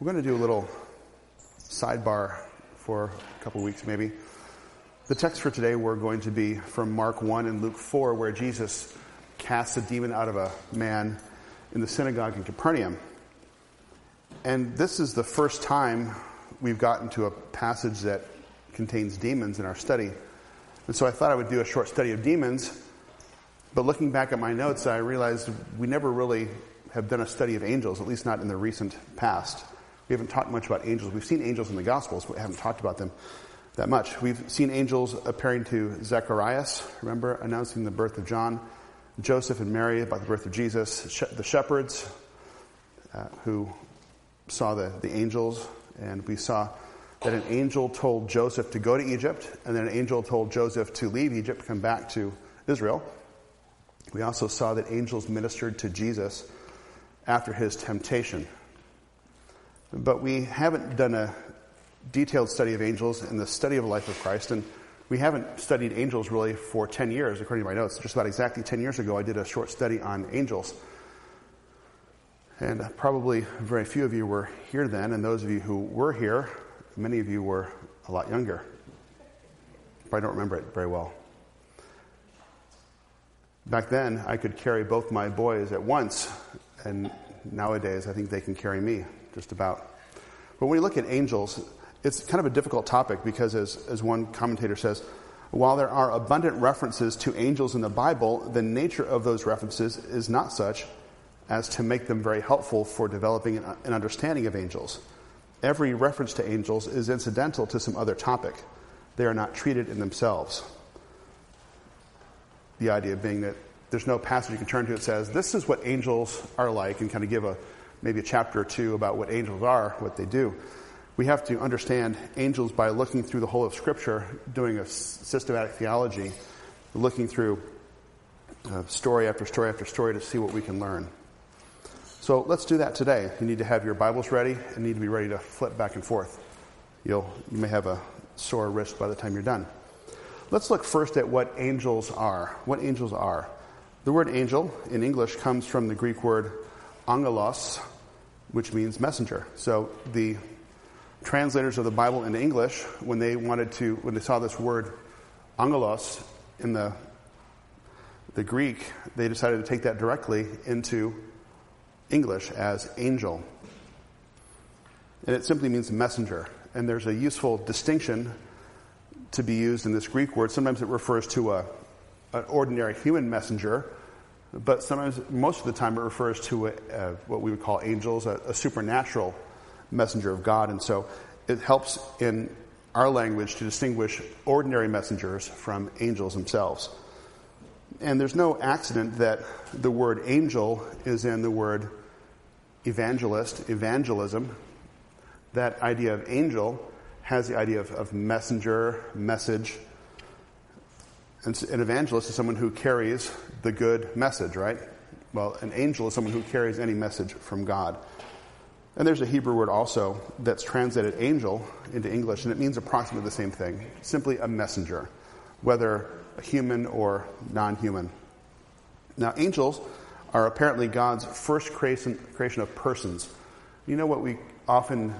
We're going to do a little sidebar for a couple weeks maybe. The text for today we're going to be from Mark 1 and Luke 4, where Jesus casts a demon out of a man in the synagogue in Capernaum. And this is the first time we've gotten to a passage that contains demons in our study. And so I thought I would do a short study of demons, but looking back at my notes, I realized we never really have done a study of angels, at least not in the recent past. We haven't talked much about angels. We've seen angels in the Gospels, but we haven't talked about them that much. We've seen angels appearing to Zacharias, remember, announcing the birth of John, Joseph and Mary about the birth of Jesus, the shepherds who saw the angels, and we saw that an angel told Joseph to go to Egypt, and then an angel told Joseph to leave Egypt, come back to Israel. We also saw that angels ministered to Jesus after his temptation. But we haven't done a detailed study of angels in the study of the life of Christ, and we haven't studied angels really for 10 years, according to my notes. Just about exactly 10 years ago, I did a short study on angels. And probably very few of you were here then, and those of you who were here, many of you were a lot younger. But I don't remember it very well. Back then, I could carry both my boys at once, and nowadays I think they can carry me, just about. But when we look at angels, it's kind of a difficult topic because, as one commentator says, while there are abundant references to angels in the Bible, the nature of those references is not such as to make them very helpful for developing an understanding of angels. Every reference to angels is incidental to some other topic. They are not treated in themselves. The idea being that there's no passage you can turn to that says, this is what angels are like, and kind of give maybe a chapter or two about what angels are, what they do. We have to understand angels by looking through the whole of Scripture, doing a systematic theology, looking through story after story after story to see what we can learn. So let's do that today. You need to have your Bibles ready and need to be ready to flip back and forth. You may have a sore wrist by the time you're done. Let's look first at what angels are. What angels are. The word angel in English comes from the Greek word angelos, which means messenger. So the translators of the Bible into English, when they saw this word angelos in the Greek, they decided to take that directly into English as angel. And it simply means messenger. And there's a useful distinction to be used in this Greek word. Sometimes it refers to an ordinary human messenger, but sometimes, most of the time, it refers to what we would call angels, a supernatural messenger of God. And so it helps in our language to distinguish ordinary messengers from angels themselves. And there's no accident that the word angel is in the word evangelist, evangelism. That idea of angel has the idea of messenger, message. And an evangelist is someone who carries the good message, right? Well, an angel is someone who carries any message from God. And there's a Hebrew word also that's translated angel into English, and it means approximately the same thing. Simply a messenger, whether a human or non-human. Now, angels are apparently God's first creation of persons. You know what we often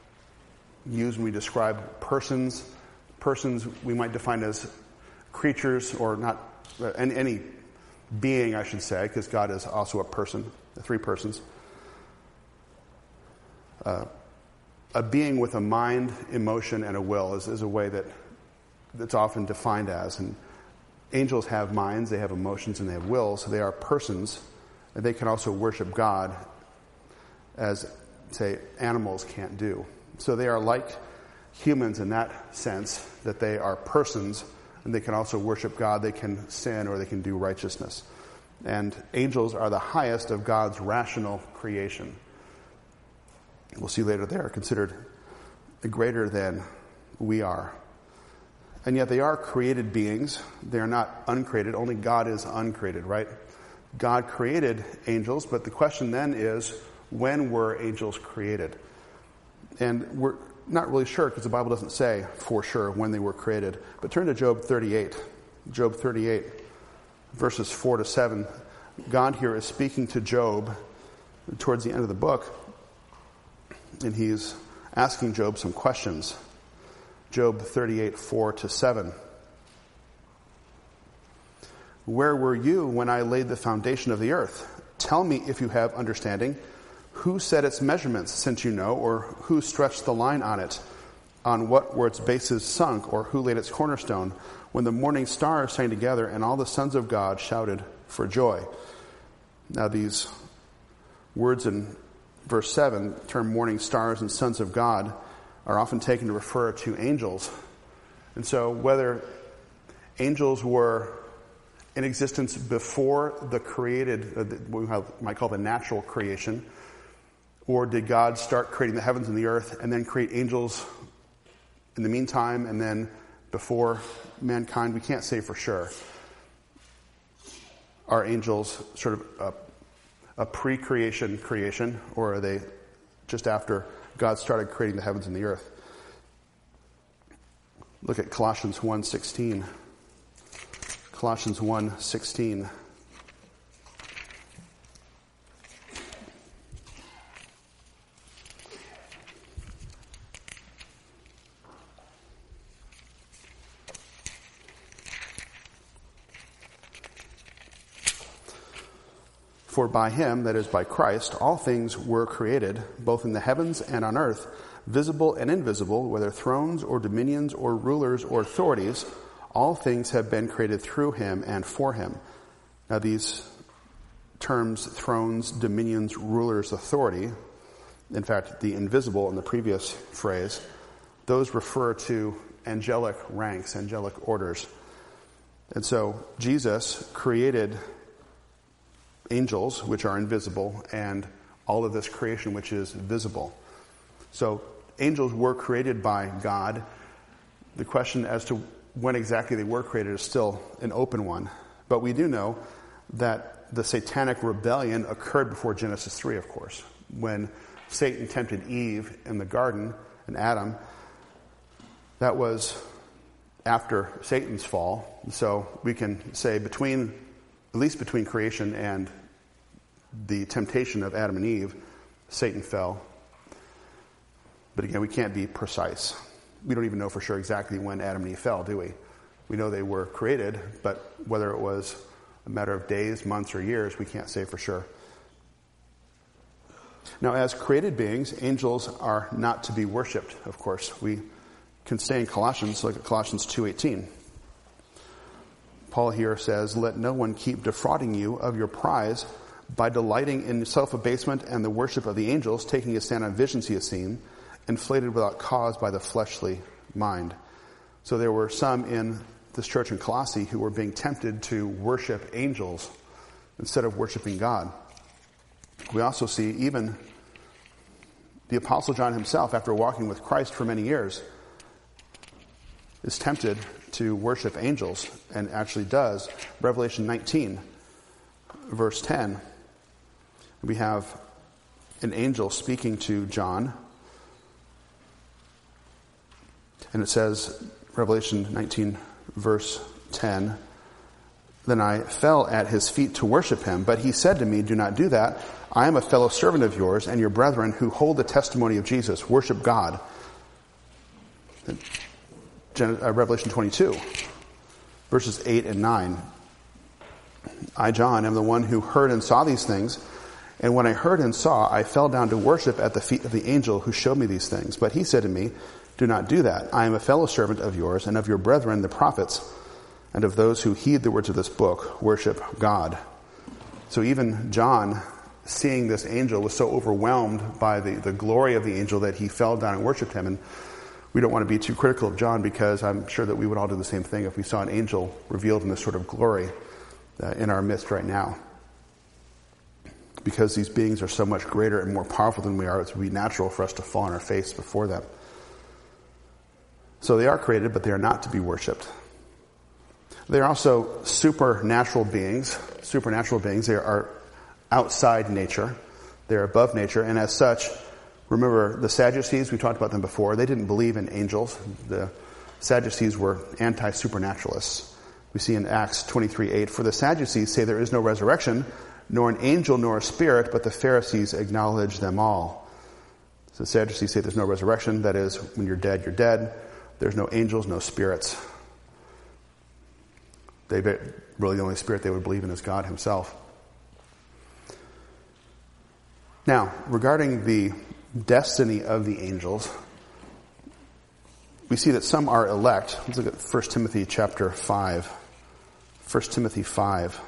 use when we describe persons? Persons we might define as creatures, or not any being, I should say, because God is also a person, three persons. A being with a mind, emotion, and a will is a way that's often defined as. And angels have minds, they have emotions, and they have wills. So they are persons, and they can also worship God as, say, animals can't do. So they are like humans in that sense, that they are persons, and they can also worship God. They can sin or they can do righteousness. And angels are the highest of God's rational creation. We'll see later they are considered greater than we are. And yet they are created beings. They are not uncreated. Only God is uncreated, right? God created angels, but the question then is, when were angels created? And we're not really sure because the Bible doesn't say for sure when they were created. But turn to Job 38. Job 38, verses 4 to 7. God here is speaking to Job towards the end of the book. and he's asking Job some questions. Job 38, 4-7. Where were you when I laid the foundation of the earth? Tell me if you have understanding. Who set its measurements, since you know, or who stretched the line on it? On what were its bases sunk, or who laid its cornerstone? When the morning stars sang together, and all the sons of God shouted for joy. Now these words in verse 7, the term morning stars and sons of God, are often taken to refer to angels. And so whether angels were in existence before the created, what we might call the natural creation, or did God start creating the heavens and the earth and then create angels in the meantime and then before mankind? We can't say for sure. Are angels sort of a pre-creation creation, or are they just after God started creating the heavens and the earth? Look at Colossians 1:16. Colossians 1:16. For by him, that is by Christ, all things were created, both in the heavens and on earth, visible and invisible, whether thrones or dominions or rulers or authorities. All things have been created through him and for him. Now these terms, thrones, dominions, rulers, authority, in fact, the invisible in the previous phrase, those refer to angelic ranks, angelic orders. And so Jesus created angels, which are invisible, and all of this creation, which is visible. So angels were created by God. The question as to when exactly they were created is still an open one. But we do know that the satanic rebellion occurred before Genesis 3, of course. When Satan tempted Eve in the garden, and Adam, that was after Satan's fall. So we can say at least between creation and the temptation of Adam and Eve, Satan fell. But again, we can't be precise. We don't even know for sure exactly when Adam and Eve fell, do we? We know they were created, but whether it was a matter of days, months, or years, we can't say for sure. Now, as created beings, angels are not to be worshipped, of course. We can stay in Colossians, look at Colossians 2:18. Paul here says, "Let no one keep defrauding you of your prize by delighting in self-abasement and the worship of the angels, taking a stand on visions he has seen, inflated without cause by the fleshly mind." So there were some in this church in Colossae who were being tempted to worship angels instead of worshiping God. We also see even the Apostle John himself, after walking with Christ for many years, is tempted to worship angels, and actually does. Revelation 19, verse 10, we have an angel speaking to John. And it says, Revelation 19, verse 10, "Then I fell at his feet to worship him, but he said to me, 'Do not do that. I am a fellow servant of yours and your brethren who hold the testimony of Jesus. Worship God.'" Revelation 22, verses 8 and 9. "I, John, am the one who heard and saw these things. And when I heard and saw, I fell down to worship at the feet of the angel who showed me these things. But he said to me, 'Do not do that. I am a fellow servant of yours and of your brethren, the prophets, and of those who heed the words of this book. Worship God.'" So even John, seeing this angel, was so overwhelmed by the glory of the angel that he fell down and worshiped him. And we don't want to be too critical of John, because I'm sure that we would all do the same thing if we saw an angel revealed in this sort of glory in our midst right now. Because these beings are so much greater and more powerful than we are, it would be natural for us to fall on our face before them. So they are created, but they are not to be worshipped. They are also supernatural beings. Supernatural beings, they are outside nature. They are above nature, and as such, remember the Sadducees, we talked about them before, they didn't believe in angels. The Sadducees were anti-supernaturalists. We see in Acts 23:8, "For the Sadducees say there is no resurrection, nor an angel nor a spirit, but the Pharisees acknowledge them all." So the Sadducees say there's no resurrection. That is, when you're dead, you're dead. There's no angels, no spirits. Really the only spirit they would believe in is God himself. Now, regarding the destiny of the angels, we see that some are elect. Let's look at 1 Timothy chapter 5. 1 Timothy 5.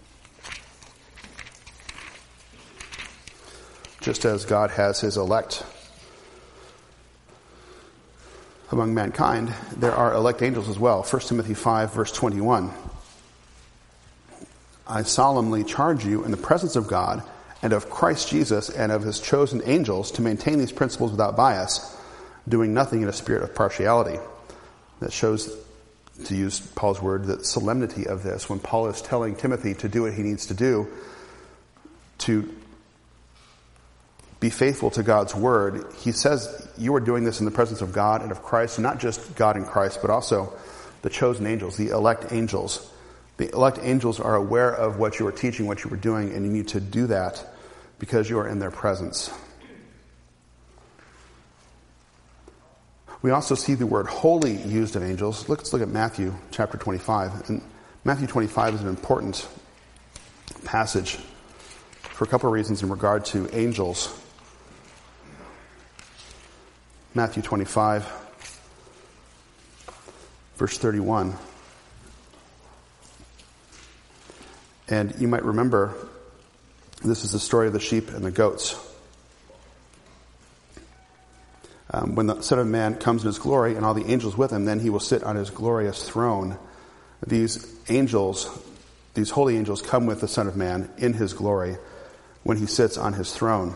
Just as God has his elect among mankind, there are elect angels as well. 1 Timothy 5, verse 21. I solemnly charge you in the presence of God and of Christ Jesus and of his chosen angels to maintain these principles without bias, doing nothing in a spirit of partiality. That shows, to use Paul's word, the solemnity of this. When Paul is telling Timothy to do what he needs to do, to be faithful to God's word, he says you are doing this in the presence of God and of Christ, not just God and Christ, but also the chosen angels, the elect angels. The elect angels are aware of what you are teaching, what you are doing, and you need to do that because you are in their presence. We also see the word holy used of angels. Let's look at Matthew chapter 25. And Matthew 25 is an important passage for a couple of reasons in regard to angels. Matthew 25, verse 31. And you might remember, this is the story of the sheep and the goats. When the Son of Man comes in his glory and all the angels with him, then he will sit on his glorious throne. These angels, these holy angels, come with the Son of Man in his glory when he sits on his throne.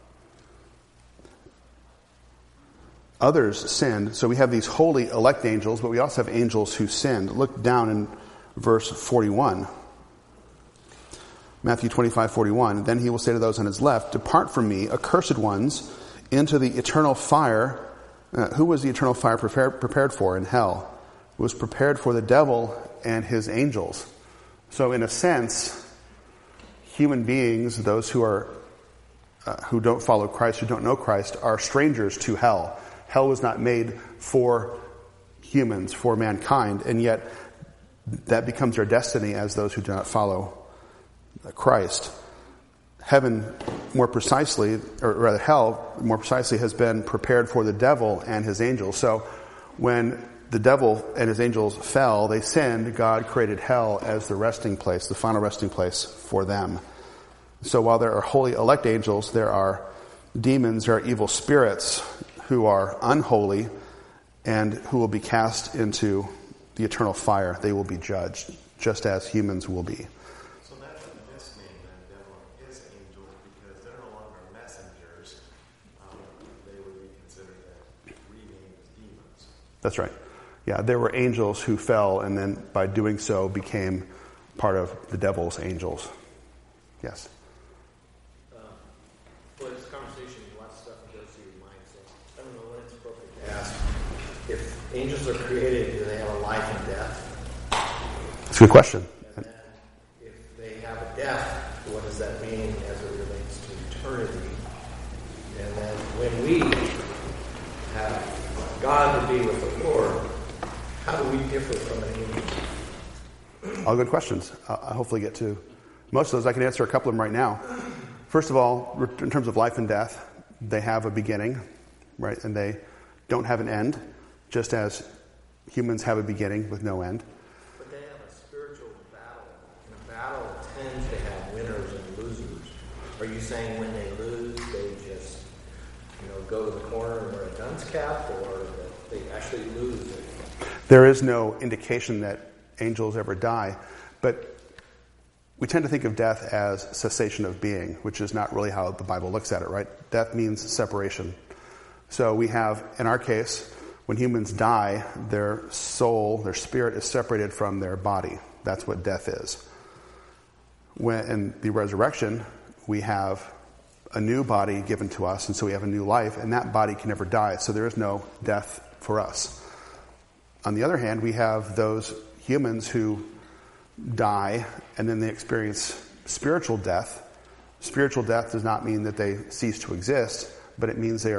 Others sinned, so we have these holy elect angels, but we also have angels who sinned. Look down in verse 41. Matthew 25:41. Then he will say to those on his left, depart from me, accursed ones, into the eternal fire. Who was the eternal fire prepared for in hell? It was prepared for the devil and his angels. So in a sense, human beings, those who don't follow Christ, who don't know Christ, are strangers to hell. Hell was not made for humans, for mankind, and yet that becomes their destiny as those who do not follow Christ. Heaven, more precisely, or rather hell, more precisely, has been prepared for the devil and his angels. So when the devil and his angels fell, they sinned, God created hell as the resting place, the final resting place for them. So while there are holy elect angels, there are demons, there are evil spirits who are unholy and who will be cast into the eternal fire. They will be judged, just as humans will be. So that's what this means, the devil and his angels, because they're no longer messengers. They would be considered renamed as demons. That's right. Yeah, there were angels who fell and then by doing so became part of the devil's angels. Yes. Well, this conversation, lots of stuff goes through your mind, so I don't know when it's appropriate to ask. If angels are created, do they have a life and death? That's a good question. And then if they have a death, what does that mean as it relates to eternity? And then when we have God to be with the Lord, how do we differ from an angel? All good questions. I'll hopefully get to most of those. I can answer a couple of them right now. First of all, in terms of life and death, they have a beginning, right? And they don't have an end, just as humans have a beginning with no end. But they have a spiritual battle. And a battle tends to have winners and losers. Are you saying when they lose, they just, go to the corner and wear a dunce cap, or that they actually lose it? There is no indication that angels ever die, but we tend to think of death as cessation of being, which is not really how the Bible looks at it, right? Death means separation. So we have, in our case, when humans die, their soul, their spirit is separated from their body. That's what death is. In the resurrection, we have a new body given to us, and so we have a new life, and that body can never die, so there is no death for us. On the other hand, we have those humans who die and then they experience spiritual death. Spiritual death does not mean that they cease to exist, but it means they are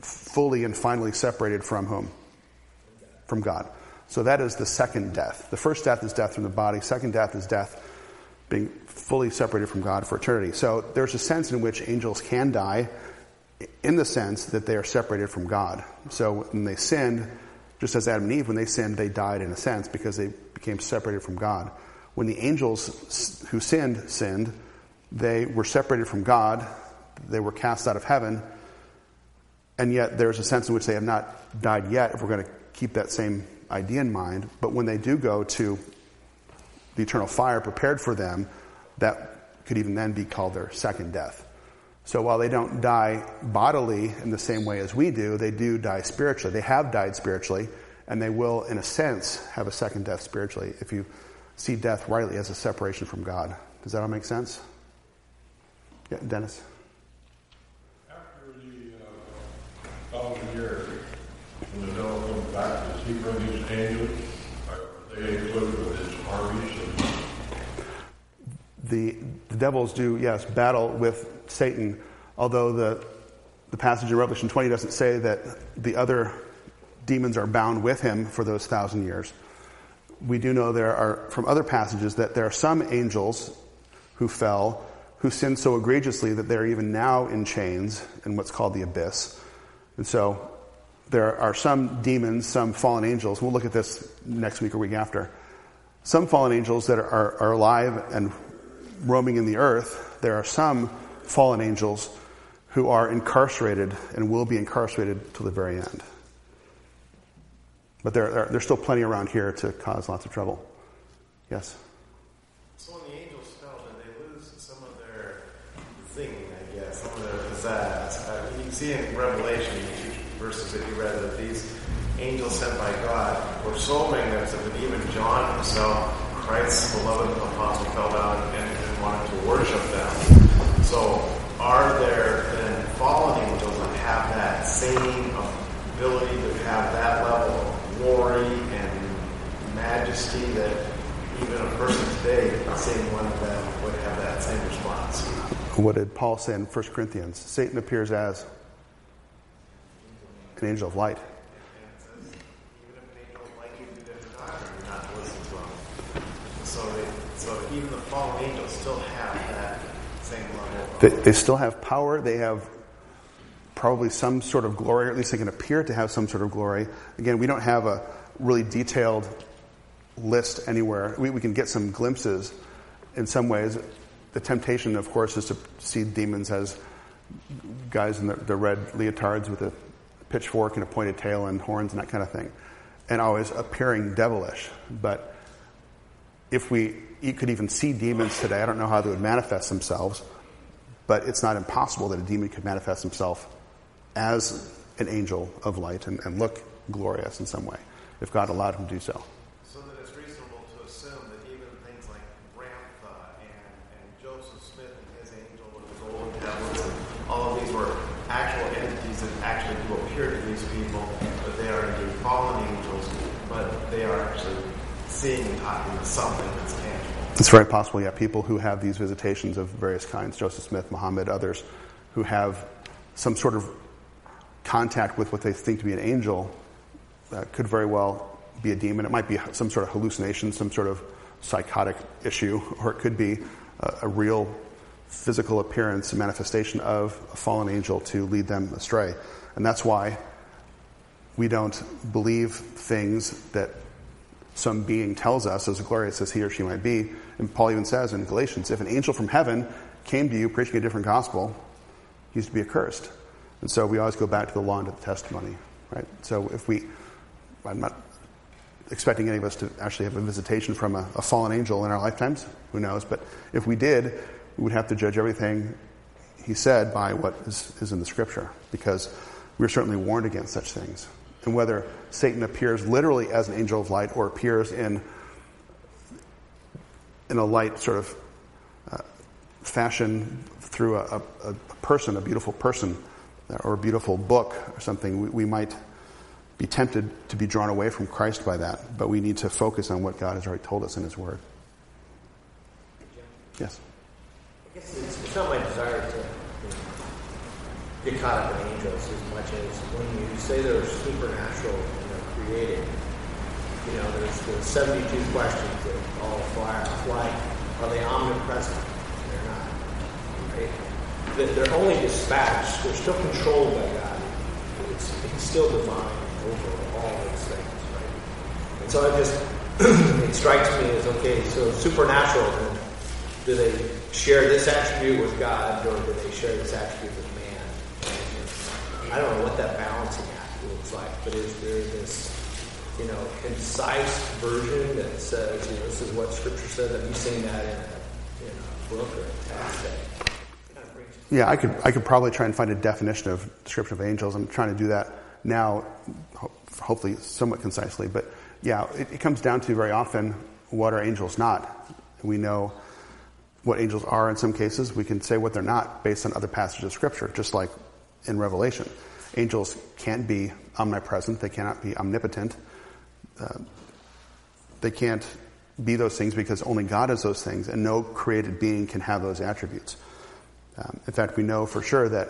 fully and finally separated from whom? From God. So that is the second death. The first death is death from the body. Second death is death being fully separated from God for eternity. So there's a sense in which angels can die in the sense that they are separated from God. So when they sinned, just as Adam and Eve, when they sinned, they died in a sense because they became separated from God. When the angels who sinned, they were separated from God. They were cast out of heaven. And yet there's a sense in which they have not died yet, if we're going to keep that same idea in mind. But when they do go to the eternal fire prepared for them, that could even then be called their second death. So while they don't die bodily in the same way as we do, they do die spiritually. They have died spiritually, and they will, in a sense, have a second death spiritually if you see death rightly as a separation from God. Does that all make sense? Yeah, Dennis? After the 1,000 years, when the devil comes back, does he bring his angels? Are they equipped with his armies? The devils do, yes, battle with Satan, although the passage in Revelation 20 doesn't say that the other demons are bound with him for those 1,000 years. We do know there are, from other passages, that there are some angels who fell, who sinned so egregiously that they're even now in chains in what's called the abyss. And so there are some demons, some fallen angels. We'll look at this next week or week after. Some fallen angels that are alive and roaming in the earth. There are some fallen angels who are incarcerated and will be incarcerated till the very end. But there's still plenty around here to cause lots of trouble. Yes? So when the angels fell, did they lose some of their thinking, I guess, some of their pizzazz? You can see in Revelation, verses that you read, that these angels sent by God were so magnificent that even John himself, Christ's beloved apostle, fell down and wanted to worship them. So are there then fallen angels that have that same ability to have that level of glory and majesty that even a person today, the same one of them, would have that same response? What did Paul say in 1 Corinthians? Satan appears as an angel of light. So even the fallen angels still have that same level. They still have power. They have probably some sort of glory, or at least they can appear to have some sort of glory. Again, we don't have a really detailed list anywhere. We can get some glimpses in some ways. The temptation, of course, is to see demons as guys in the red leotards with a pitchfork and a pointed tail and horns and that kind of thing, and always appearing devilish. But if you could even see demons today, I don't know how they would manifest themselves, but it's not impossible that a demon could manifest himself as an angel of light and look glorious in some way, if God allowed him to do so. So that it's reasonable to assume that even things like Ramtha and Joseph Smith and his angel with the golden tablets, and all of these were actual entities that actually do appear to these people, but they are indeed fallen angels, but they are actually seeing and talking to something that's tangible. It's very possible, yeah. People who have these visitations of various kinds, Joseph Smith, Muhammad, others, who have some sort of contact with what they think to be an angel, could very well be a demon. It might be some sort of hallucination, some sort of psychotic issue, or it could be a real physical appearance, a manifestation of a fallen angel to lead them astray. And that's why we don't believe things that some being tells us, as glorious as he or she might be. And Paul even says in Galatians, if an angel from heaven came to you preaching a different gospel, he's to be accursed. And so we always go back to the law and to the testimony, right? So I'm not expecting any of us to actually have a visitation from a fallen angel in our lifetimes. Who knows? But if we did, we would have to judge everything he said by what is in the Scripture, because we're certainly warned against such things. And whether Satan appears literally as an angel of light or appears in a light sort of fashion through a person, a beautiful person, or a beautiful book or something, we might be tempted to be drawn away from Christ by that. But we need to focus on what God has already told us in His Word. Yes? I guess it's not my desire to get caught up in angels as much as when you say they're supernatural and they're created. There's the 72 questions that all fly. Are they omnipresent? They're not. Right? They're only dispatched. They're still controlled by God. He's still divine over all those things, right? And so it strikes me as, okay, so supernatural, then do they share this attribute with God, or do they share this attribute with man? I don't know what that balancing act looks like, but is there this, concise version that says, this is what Scripture said? Have you seen that in a book or a text? Yeah, I could probably try and find a definition of description of angels. I'm trying to do that now, hopefully somewhat concisely. But yeah, it comes down to very often, what are angels not? We know what angels are in some cases. We can say what they're not based on other passages of Scripture, just like in Revelation. Angels can't be omnipresent. They cannot be omnipotent. They can't be those things because only God is those things, and no created being can have those attributes. In fact, we know for sure that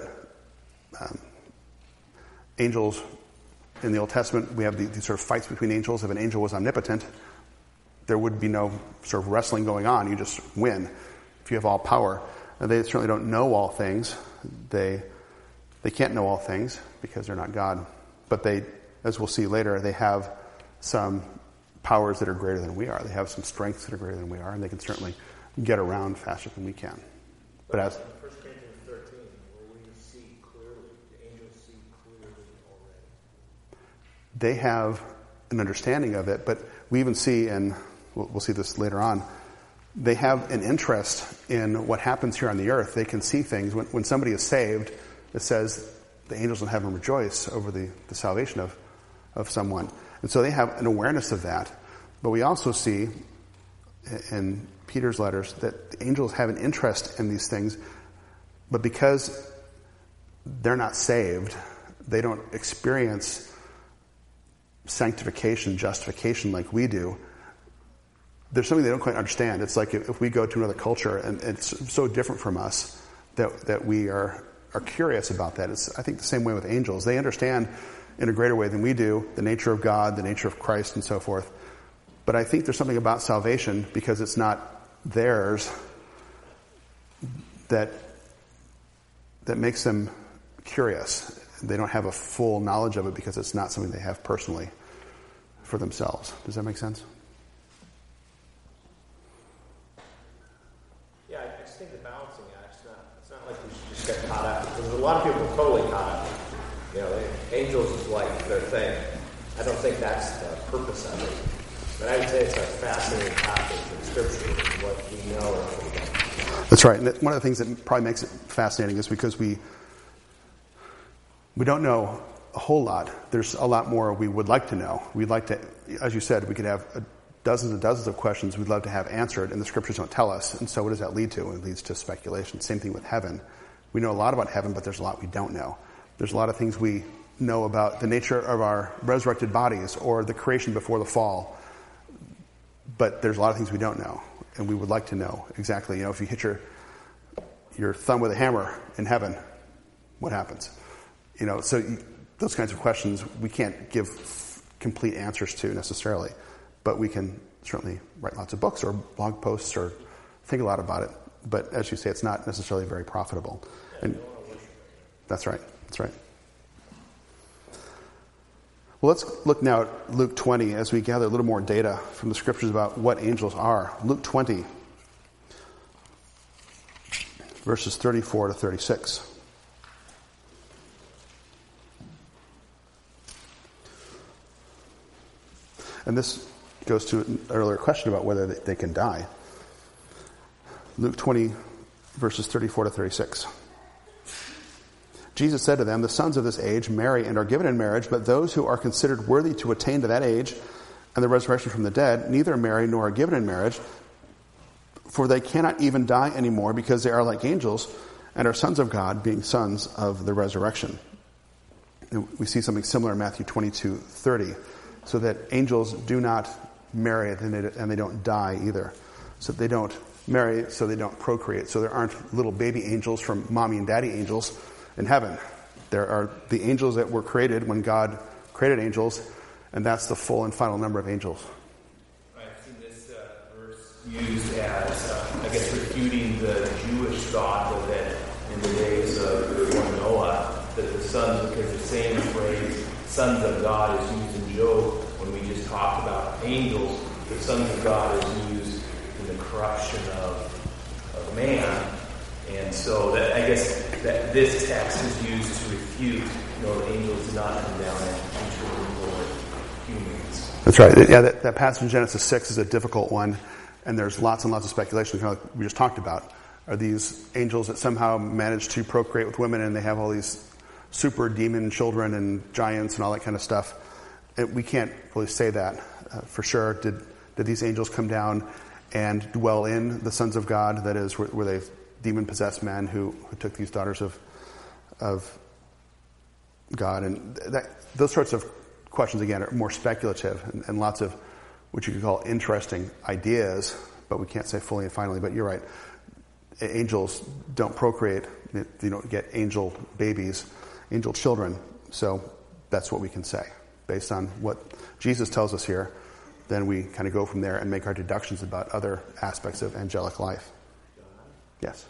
angels in the Old Testament, we have these sort of fights between angels. If an angel was omnipotent, there would be no sort of wrestling going on. You just win if you have all power. And they certainly don't know all things. They can't know all things because they're not God. But they, as we'll see later, they have some powers that are greater than we are. They have some strengths that are greater than we are, and they can certainly get around faster than we can. But as 1 Corinthians 13, where we see clearly, the angels see clearly already. They have an understanding of it, but we even see, and we'll see this later on, they have an interest in what happens here on the earth. They can see things. When somebody is saved, it says the angels in heaven rejoice over the salvation of someone. And so they have an awareness of that. But we also see in Peter's letters that the angels have an interest in these things, but because they're not saved, they don't experience sanctification, justification like we do. There's something they don't quite understand. It's like if we go to another culture and it's so different from us that we are curious about that. It's, I think, the same way with angels. They understand in a greater way than we do the nature of God, the nature of Christ, and so forth. But I think there's something about salvation, because it's not theirs, that makes them curious. They don't have a full knowledge of it because it's not something they have personally for themselves. Does that make sense? Yeah, I just think the balancing act, it's not like we should just get caught up. Because there's a lot of people totally caught up. Angels is like their thing. I don't think that's the purpose of it. But I would say it's a fascinating topic in Scripture, what we know and what we don't. That's right. And one of the things that probably makes it fascinating is because we don't know a whole lot. There's a lot more we would like to know. We'd like to, as you said, we could have dozens and dozens of questions we'd love to have answered, and the Scriptures don't tell us. And so what does that lead to? It leads to speculation. Same thing with heaven. We know a lot about heaven, but there's a lot we don't know. There's a lot of things we know about the nature of our resurrected bodies or the creation before the fall. But there's a lot of things we don't know, and we would like to know exactly. If you hit your thumb with a hammer in heaven, what happens? So those kinds of questions we can't give complete answers to necessarily, but we can certainly write lots of books or blog posts or think a lot about it. But as you say, it's not necessarily very profitable. And that's right. That's right. Well, let's look now at Luke 20 as we gather a little more data from the Scriptures about what angels are. Luke 20, verses 34 to 36. And this goes to an earlier question about whether they can die. Luke 20, verses 34 to 36. Jesus said to them, "The sons of this age marry and are given in marriage, but those who are considered worthy to attain to that age and the resurrection from the dead neither marry nor are given in marriage, for they cannot even die anymore, because they are like angels and are sons of God, being sons of the resurrection." And we see something similar in Matthew 22:30, so that angels do not marry and they don't die either. So they don't marry, so they don't procreate. So there aren't little baby angels from mommy and daddy angels in heaven. There are the angels that were created when God created angels, and that's the full and final number of angels. I've seen this verse used as, I guess, refuting the Jewish thought that in the days of before Noah, that the sons, because the same phrase, sons of God, is used in Job when we just talked about angels. The sons of God is used in the corruption of man. And so that, I guess that this text is used to refute, the angels did not come down and control the Lord humans. That's right. Yeah, that passage in Genesis 6 is a difficult one, and there's lots and lots of speculation, kind of like we just talked about. Are these angels that somehow manage to procreate with women, and they have all these super demon children and giants and all that kind of stuff? We can't really say that for sure. Did these angels come down and dwell in the sons of God? That is, were they demon-possessed men who took these daughters of God? And those sorts of questions, again, are more speculative and lots of what you could call interesting ideas, but we can't say fully and finally. But you're right. Angels don't procreate. You don't get angel babies, angel children. So that's what we can say. Based on what Jesus tells us here, then we kind of go from there and make our deductions about other aspects of angelic life. Yes?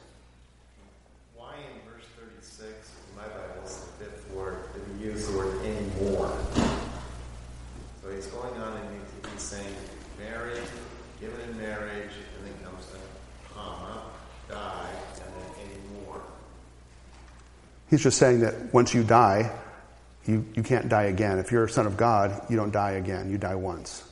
Why in verse 36, in my Bible, it's the fifth word, did he use the word anymore? So he's going on and he's saying married, given in marriage, and then comes the comma, die, and then anymore. He's just saying that once you die, you can't die again. If you're a son of God, you don't die again. You die once.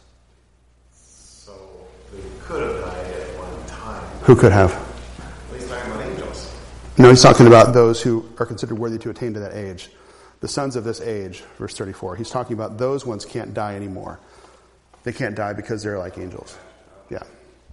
So they could have died at one time. Who could have? Well, he's talking about angels. No, he's talking about those who are considered worthy to attain to that age. The sons of this age, verse 34. He's talking about those ones can't die anymore. They can't die because they're like angels. Yeah.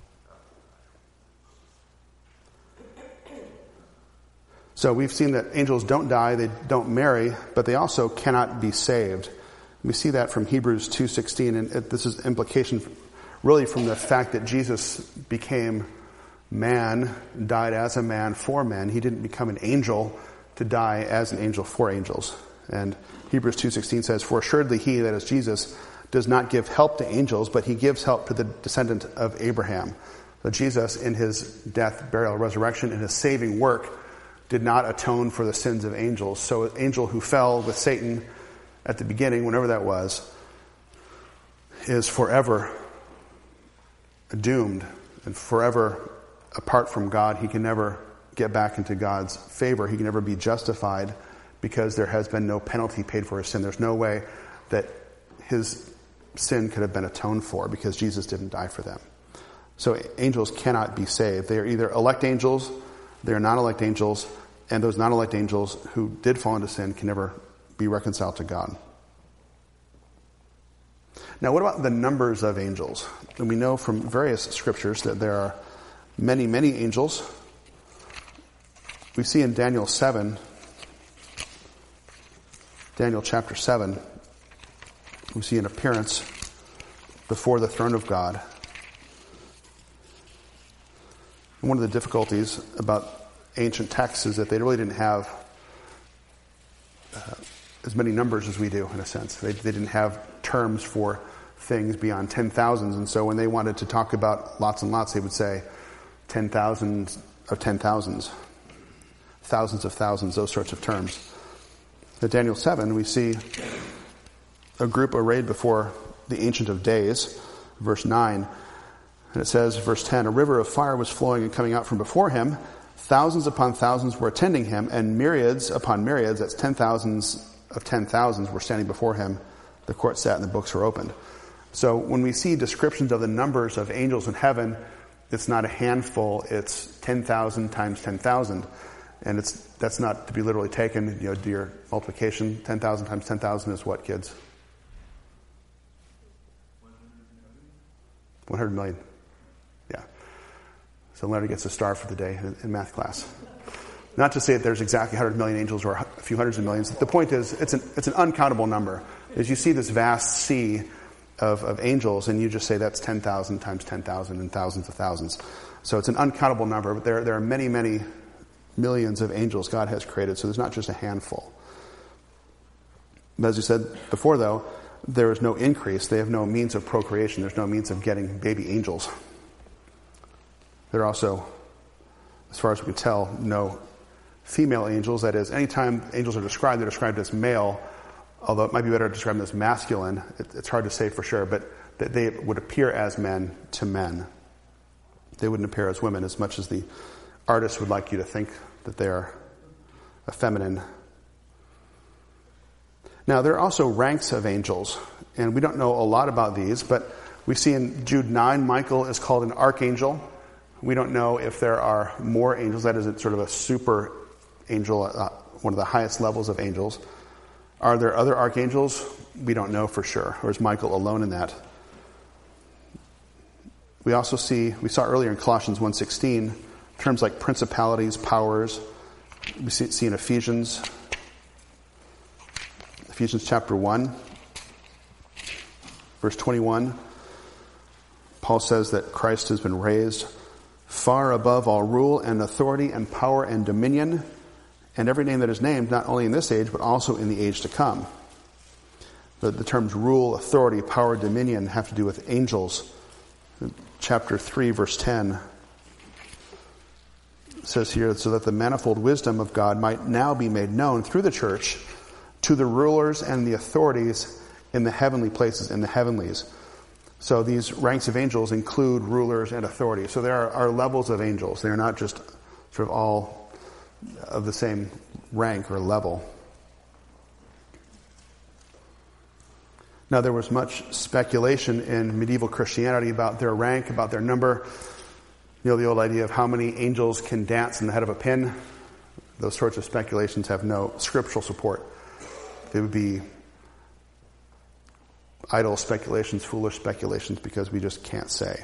So we've seen that angels don't die, they don't marry, but they also cannot be saved. We see that from Hebrews 2:16, and this is implication really from the fact that Jesus became man, died as a man for men. He didn't become an angel to die as an angel for angels. And Hebrews 2:16 says, "For assuredly he," that is Jesus, "does not give help to angels, but he gives help to the descendant of Abraham." So Jesus, in his death, burial, resurrection, in his saving work, did not atone for the sins of angels. So an angel who fell with Satan at the beginning, whenever that was, is forever doomed and forever apart from God. He can never get back into God's favor. He can never be justified because there has been no penalty paid for his sin. There's no way that his sin could have been atoned for because Jesus didn't die for them. So angels cannot be saved. They are either elect angels, they are non-elect angels, and those non-elect angels who did fall into sin can never be reconciled to God. Now, what about the numbers of angels? And we know from various scriptures that there are many, many angels. We see in Daniel 7, Daniel chapter 7, we see an appearance before the throne of God. And one of the difficulties about ancient texts is that they really didn't have as many numbers as we do, in a sense. They didn't have terms for things beyond 10,000s, and so when they wanted to talk about lots and lots, they would say 10,000s of 10,000s, thousands of thousands, those sorts of terms. In Daniel 7, we see a group arrayed before the Ancient of Days, verse 9, and it says, verse 10, "A river of fire was flowing and coming out from before him. Thousands upon thousands were attending him, and myriads upon myriads," that's 10,000s of 10,000s, were standing before him. The court sat and the books were opened. So when we see descriptions of the numbers of angels in heaven, it's not a handful, it's 10,000 times 10,000. And that's not to be literally taken. Do your multiplication. 10,000 times 10,000 is what, kids? 100 million. Yeah. So Leonard gets a star for the day in math class. Not to say that there's exactly 100 million angels or a few hundreds of millions. The point is, it's an uncountable number. As you see this vast sea of angels, and you just say that's 10,000 times 10,000 and thousands of thousands. So it's an uncountable number, but there are many, many millions of angels God has created, so there's not just a handful. As we said before, though, there is no increase. They have no means of procreation. There's no means of getting baby angels. There are also, as far as we can tell, no female angels. That is, anytime angels are described, they're described as male, although it might be better to describe them as masculine. It's hard to say for sure, but that they would appear as men to men. They wouldn't appear as women as much as the artist would like you to think that they are feminine. Now, there are also ranks of angels, and we don't know a lot about these, but we see in Jude 9, Michael is called an archangel. We don't know if there are more angels. That is sort of a super angel, one of the highest levels of angels. Are there other archangels? We don't know for sure. Or is Michael alone in that? We saw earlier in Colossians 1:16, terms like principalities, powers. We see in Ephesians chapter 1, verse 21, Paul says that Christ has been raised far above all rule and authority and power and dominion, and every name that is named, not only in this age, but also in the age to come. The terms rule, authority, power, dominion have to do with angels. Chapter 3, verse 10 says here, so that the manifold wisdom of God might now be made known through the church to the rulers and the authorities in the heavenly places, in the heavenlies. So these ranks of angels include rulers and authorities. So there are levels of angels. They are not just sort of all of the same rank or level. Now, there was much speculation in medieval Christianity about their rank, about their number. You know, the old idea of how many angels can dance in the head of a pin. Those sorts of speculations have no scriptural support. They would be idle speculations, foolish speculations, because we just can't say.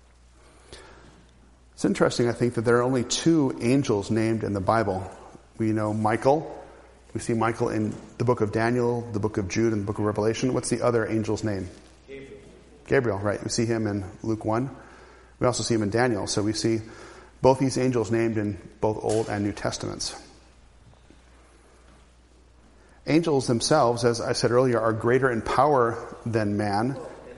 It's interesting, I think, that there are only 2 angels named in the Bible. We know Michael. We see Michael in the book of Daniel, the book of Jude, and the book of Revelation. What's the other angel's name? Gabriel, right. We see him in Luke 1. We also see him in Daniel. So we see both these angels named in both Old and New Testaments. Angels themselves, as I said earlier, are greater in power than man.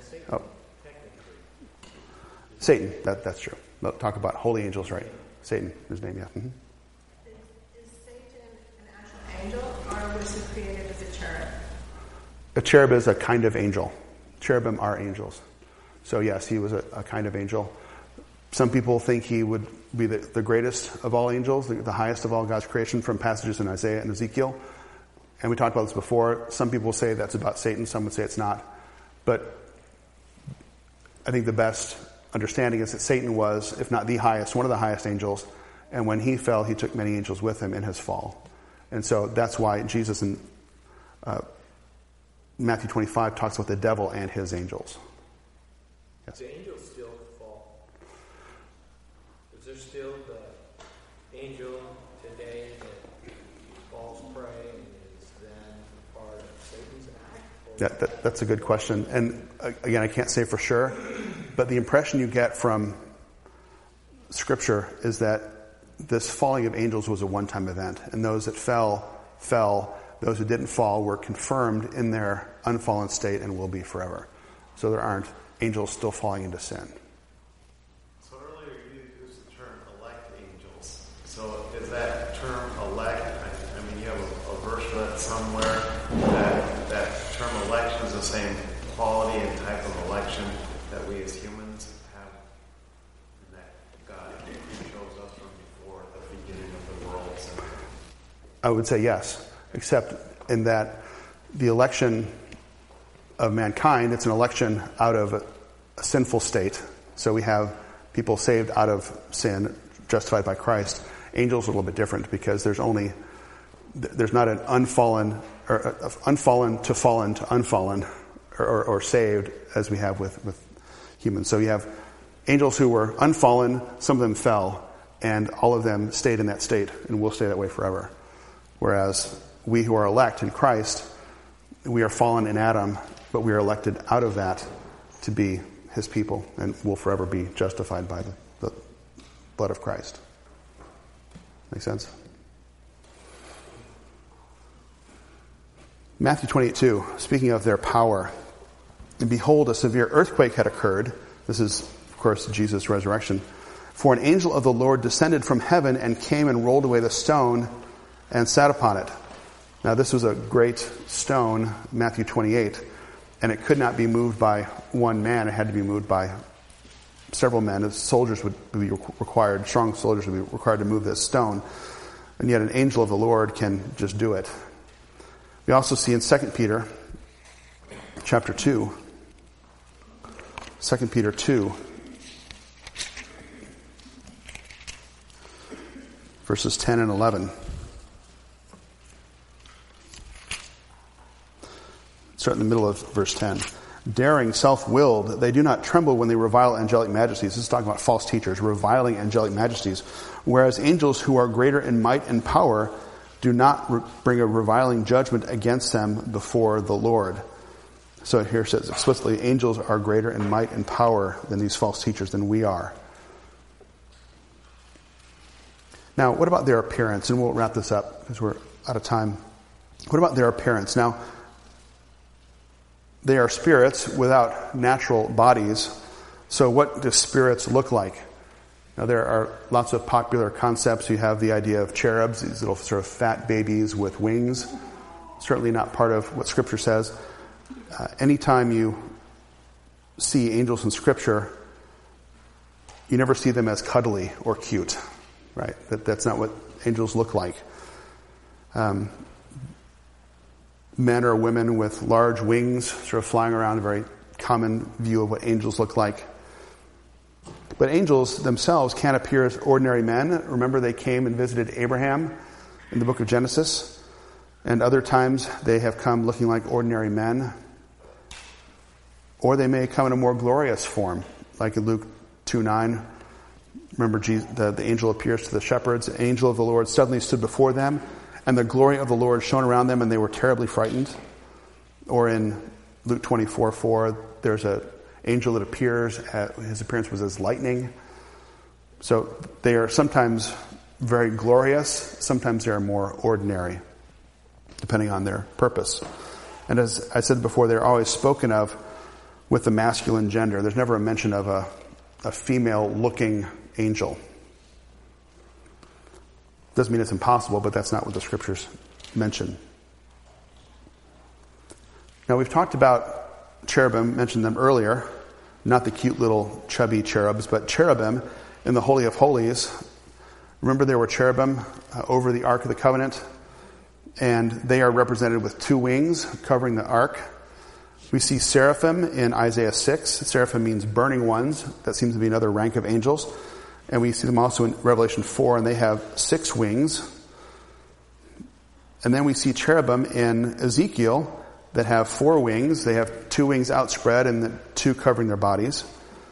Satan, that's true. We'll talk about holy angels, right? Satan, his name, yeah. Mm-hmm. Is Satan an actual angel, or was he created as a cherub? A cherub is a kind of angel. Cherubim are angels. So yes, he was a kind of angel. Some people think he would be the greatest of all angels, the highest of all God's creation, from passages in Isaiah and Ezekiel. And we talked about this before. Some people say that's about Satan. Some would say it's not. But I think the best understanding is that Satan was, if not the highest, one of the highest angels. And when he fell, he took many angels with him in his fall. And so that's why Jesus in Matthew 25 talks about the devil and his angels. Yes. Do angels still fall? Is there still the angel today that falls prey and is then part of Satan's act? That's a good question. And again, I can't say for sure, but the impression you get from Scripture is that this falling of angels was a one-time event, and those that fell. Those who didn't fall were confirmed in their unfallen state and will be forever. So there aren't angels still falling into sin. So earlier you used the term elect angels. So is that term elect, I mean, you have a verse for that somewhere, that term election is the same quality and type of election that we as humans have, and that God chose us from before the beginning of the world. So I would say yes, except in that the election of mankind, it's an election out of a sinful state. So we have people saved out of sin, justified by Christ. Angels are a little bit different because there's not an unfallen to fallen to unfallen or saved as we have with humans. So you have angels who were unfallen, some of them fell, and all of them stayed in that state and will stay that way forever. Whereas we who are elect in Christ, we are fallen in Adam, but we are elected out of that to be his people and will forever be justified by the blood of Christ. Make sense? Matthew 28:2, speaking of their power. And behold, a severe earthquake had occurred. This is, of course, Jesus' resurrection. For an angel of the Lord descended from heaven and came and rolled away the stone and sat upon it. Now this was a great stone, Matthew 28, and it could not be moved by one man. It had to be moved by several men. Soldiers would be required, strong soldiers would be required to move this stone. And yet an angel of the Lord can just do it. We also see in 2 Peter chapter 2, 2 Peter 2, verses 10 and 11. Start in the middle of verse 10. Daring, self-willed, they do not tremble when they revile angelic majesties. This is talking about false teachers, reviling angelic majesties. Whereas angels who are greater in might and power do not bring a reviling judgment against them before the Lord. So here it says explicitly, angels are greater in might and power than these false teachers, than we are. Now, what about their appearance? And we'll wrap this up because we're out of time. What about their appearance? Now, they are spirits without natural bodies. So what do spirits look like? Now, there are lots of popular concepts. You have the idea of cherubs, these little sort of fat babies with wings. Certainly not part of what Scripture says. Anytime you see angels in Scripture, you never see them as cuddly or cute, right? That's not what angels look like. Men or women with large wings sort of flying around, a very common view of what angels look like. But angels themselves can't appear as ordinary men. Remember, they came and visited Abraham in the book of Genesis. And other times they have come looking like ordinary men. Or they may come in a more glorious form, like in Luke 2:9. Remember, the angel appears to the shepherds. The angel of the Lord suddenly stood before them, and the glory of the Lord shone around them, and they were terribly frightened. Or in Luke 24:4, there's an angel that appears. His appearance was as lightning. So they are sometimes very glorious. Sometimes they are more ordinary, depending on their purpose. And as I said before, they're always spoken of with the masculine gender. There's never a mention of a female-looking angel. Doesn't mean it's impossible, but that's not what the Scriptures mention. Now, we've talked about cherubim, mentioned them earlier. Not the cute little chubby cherubs, but cherubim in the Holy of Holies. Remember, there were cherubim over the Ark of the Covenant, and they are represented with two wings covering the Ark. We see seraphim in Isaiah 6. Seraphim means burning ones. That seems to be another rank of angels. And we see them also in Revelation 4, and they have 6 wings. And then we see cherubim in Ezekiel that have 4 wings. They have 2 wings outspread and 2 covering their bodies.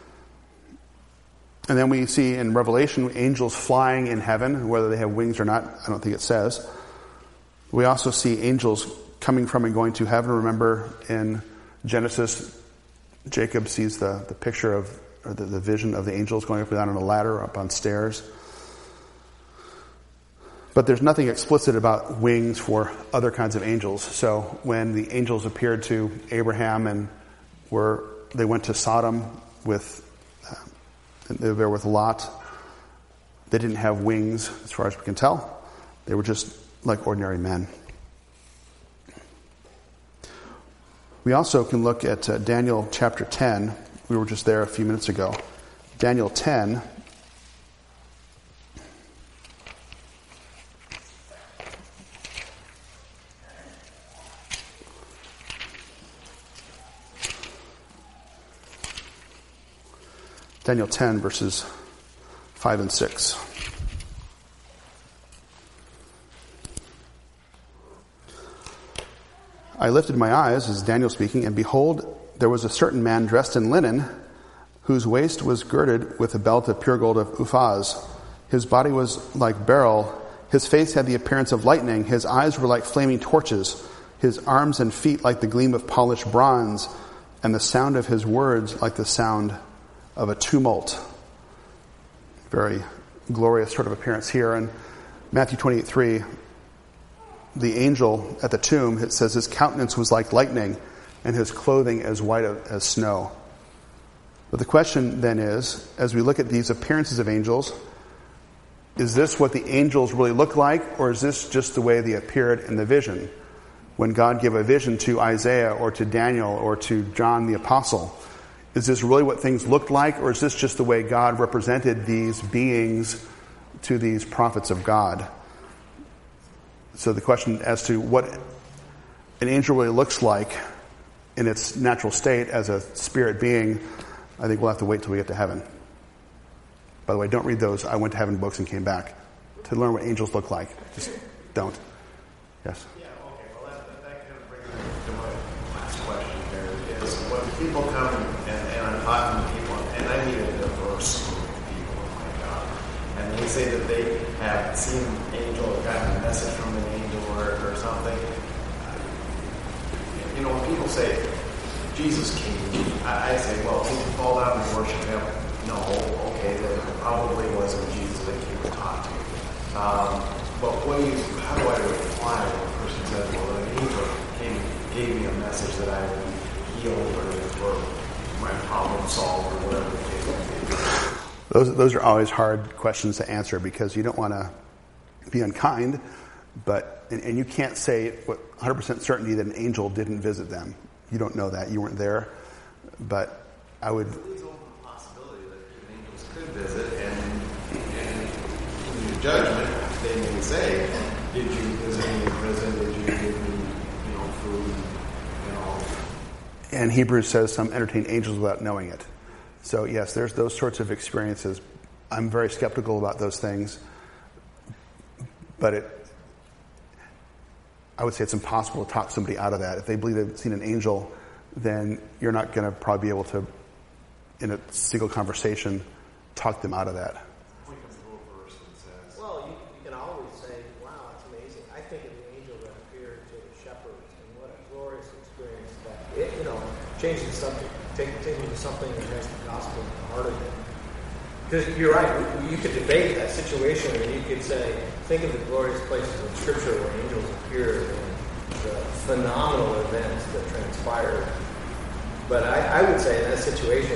And then we see in Revelation angels flying in heaven, whether they have wings or not, I don't think it says. We also see angels coming from and going to heaven. Remember in Genesis, Jacob sees the picture of, or the vision of the angels going up and down on a ladder or up on stairs. But there's nothing explicit about wings for other kinds of angels. So when the angels appeared to Abraham and they went to Sodom they were there with Lot, they didn't have wings as far as we can tell. They were just like ordinary men. We also can look at Daniel chapter 10. We were just there a few minutes ago. Daniel 10. Daniel 10, verses 5 and 6. I lifted my eyes, as Daniel speaking, and behold, there was a certain man dressed in linen, whose waist was girded with a belt of pure gold of Uphaz. His body was like beryl. His face had the appearance of lightning. His eyes were like flaming torches. His arms and feet like the gleam of polished bronze, and the sound of his words like the sound of a tumult. Very glorious sort of appearance here. And Matthew 28:3, the angel at the tomb, it says his countenance was like lightning and his clothing as white as snow. But the question then is, as we look at these appearances of angels, is this what the angels really look like, or is this just the way they appeared in the vision? When God gave a vision to Isaiah or to Daniel or to John the Apostle, is this really what things looked like, or is this just the way God represented these beings to these prophets of God? So the question as to what an angel really looks like in its natural state as a spirit being, I think we'll have to wait till we get to heaven. By the way, don't read those I went to heaven books and came back to learn what angels look like. Just don't. Yes? Yeah, okay. Well, that kind of brings me to my last question here, is when people come and I'm talking to people, and I meet a diverse group of people, oh my God, and they say that they have seen an angel or gotten a message from an angel or something. You know, when people say, Jesus came to me, I say, well, did you fall down and worship him? No, okay, then it probably wasn't Jesus that came to talk to you. But how do I reply when a person says, well, an angel gave me a message that I would be healed or my problem solved or whatever the case may be? Those are always hard questions to answer because you don't want to be unkind, but and you can't say with 100% certainty that an angel didn't visit them. You don't know that. You weren't there. But I would... It's open the possibility that angels could visit, and in your judgment, they may say, did you visit me in prison? Did you give me, food? And Hebrews says some entertain angels without knowing it. So yes, there's those sorts of experiences. I'm very skeptical about those things. But I would say it's impossible to talk somebody out of that. If they believe they've seen an angel, then you're not going to probably be able to, in a single conversation, talk them out of that. Well, you can always say, wow, it's amazing. I think of the angel that appeared to the shepherds, and what a glorious experience that it, changing the subject, taking to something that has the gospel in the heart of it. Because you're right, you could debate that situation, and you could say, think of the glorious places in Scripture where angels appeared and the phenomenal events that transpired. But I would say in that situation,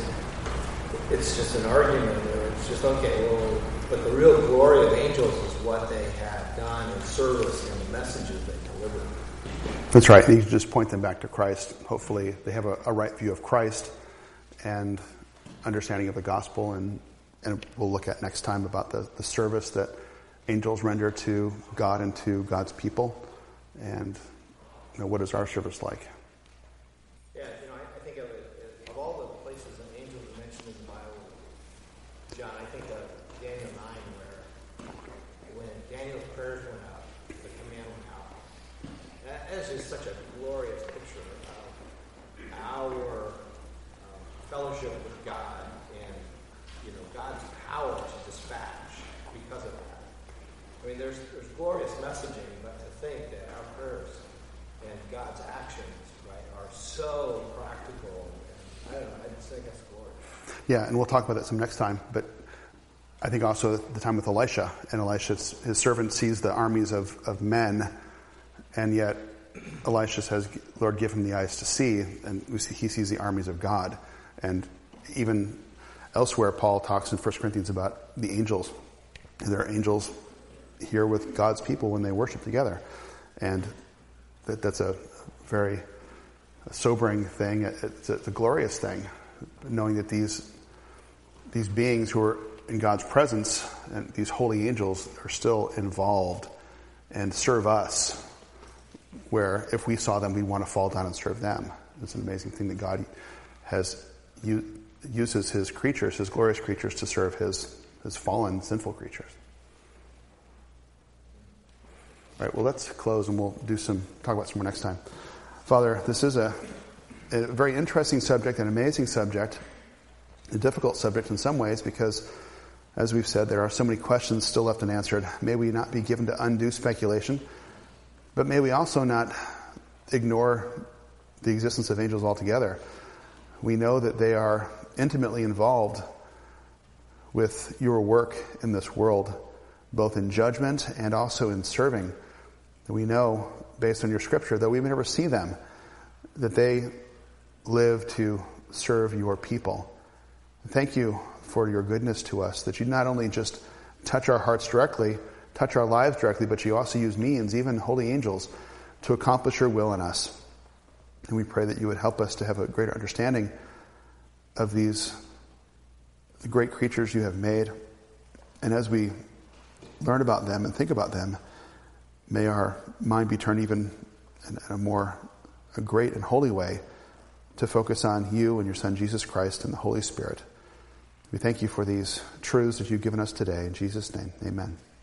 it's just an argument, or it's just, okay, well, but the real glory of angels is what they have done in service and the messages they delivered. That's right. You just point them back to Christ. Hopefully they have a right view of Christ and understanding of the gospel, and we'll look at next time about the service that angels render to God and to God's people, and what is our service like. Yeah, I think of it, of all the places that angels are mentioned in the Bible, John, I think of Daniel 9, where when Daniel's prayers went out, the command went out. That is just such a glorious picture of our fellowship with God and, God's power to dispatch because of that. I mean, there's glorious messaging, but to think that our prayers and God's actions, right, are so practical. And I don't know, I just think that's glorious. Yeah, and we'll talk about that some next time, but I think also the time with Elisha, and his servant sees the armies of men, and yet Elisha says, Lord, give him the eyes to see, and he sees the armies of God. And even elsewhere, Paul talks in 1 Corinthians about the angels. There are angels here with God's people when they worship together. And that's a very sobering thing. It's a glorious thing, knowing that these beings who are in God's presence, and these holy angels, are still involved and serve us, where if we saw them, we want to fall down and serve them. It's an amazing thing that God uses his creatures, his glorious creatures, to serve his fallen, sinful creatures. All right, well, let's close and we'll talk about some more next time. Father, this is a very interesting subject, an amazing subject, a difficult subject in some ways because, as we've said, there are so many questions still left unanswered. May we not be given to undue speculation, but may we also not ignore the existence of angels altogether. We know that they are intimately involved with your work in this world, both in judgment and also in serving that we know, based on your scripture, though we may never see them, that they live to serve your people. Thank you for your goodness to us, that you not only just touch our hearts directly, touch our lives directly, but you also use means, even holy angels, to accomplish your will in us. And we pray that you would help us to have a greater understanding of these great creatures you have made. And as we learn about them and think about them, may our mind be turned even in a great and holy way to focus on you and your Son, Jesus Christ, and the Holy Spirit. We thank you for these truths that you've given us today. In Jesus' name, amen.